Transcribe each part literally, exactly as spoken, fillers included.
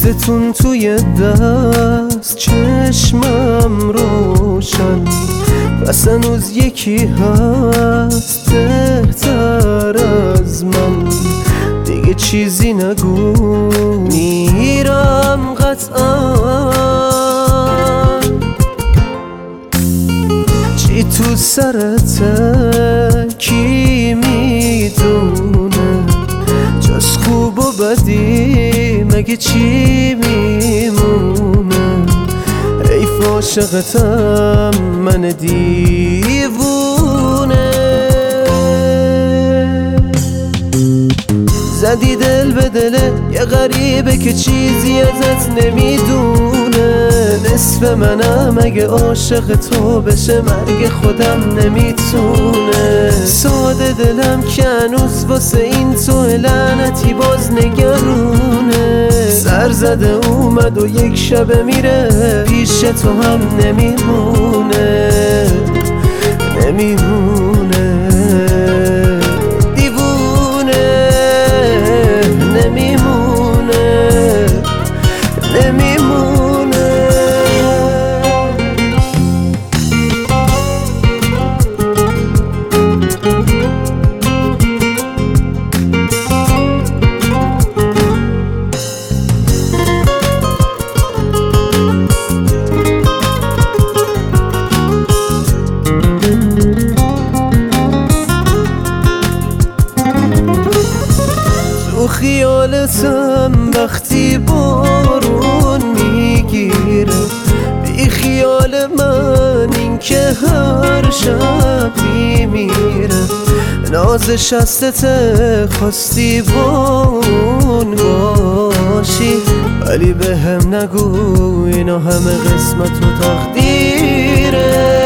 عکستون توی دست، چشمم روشن، پس هنوز یکی هست بهتر از من. دیگه چیزی نگو، میرم قطعا. چی تو سرته کی میدونه، جز خوب و بدی مگه چی میمونه. حیف عاشقتم من دیوونه. زدی دل به دله یه غریبه که چیزی ازت نمیدونه. نصف منم اگه عاشق تو بشه مرگ خودم نمیتونه. ساده دلم که هنوز واسه این تو لعنتی باز نگرونه. سر زده اومد و یک شب میره، پیش تو هم نمیمونه نمیمونه. تو خیالتم وقتی بارون میگیره، بی خیال من این که هر شب میمیره. ناز شستته خواستی با اون باشی، ولی به هم نگو اینا همه قسمت و تقدیره.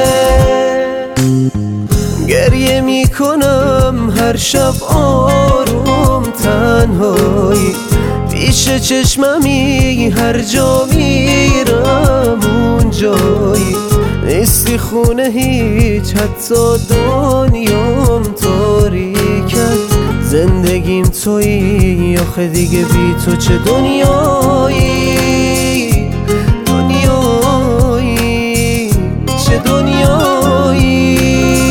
گریه میکنم هر شب آروم تنهایی، پیش چشممی هر جا میرم اون جایی. نیستی خونه هیچ، حتی دنیام تاریکه. زندگیم تویی آخه دیگه بی تو چه دنیایی، دنیایی چه دنیایی.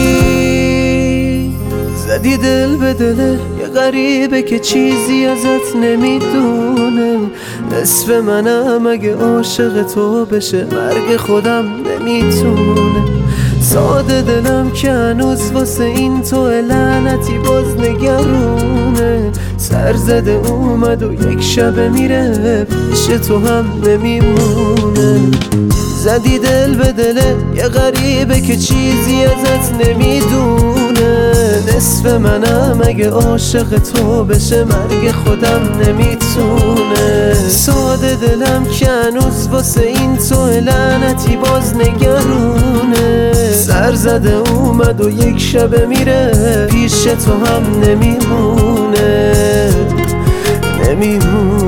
زدی دل به دله یه غریبه که چیزی ازت نمیدونه. نصف منم اگه عاشق تو بشه مرگ خودم نمیتونه. ساده دلم که هنوز واسه این تو لعنتی باز نگرونه. سر زده اومد و یک شب میره، پیش تو هم نمیمونه. زدی دل به دله یه غریبه که چیزی ازت نمیدونه. نصف منم اگه عاشق تو بشه مرگ خودم نمیتونه. ساده دلم که هنوز واسه این تو لعنتی باز نگرونه. سر زده اومد و یک شب میره، پیش تو هم نمیمونه نمیمونه.